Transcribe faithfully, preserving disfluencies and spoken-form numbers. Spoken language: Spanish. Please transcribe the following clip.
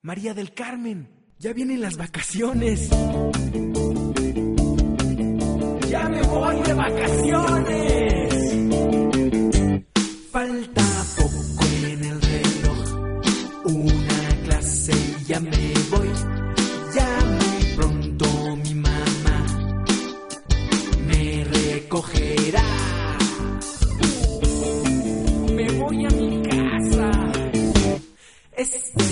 María del Carmen, ya vienen las vacaciones. ¡Ya me voy de vacaciones! Falta poco en el reloj, una clase y ya me voy. Ya muy pronto mi mamá me recogerá. Me voy a mi casa. Es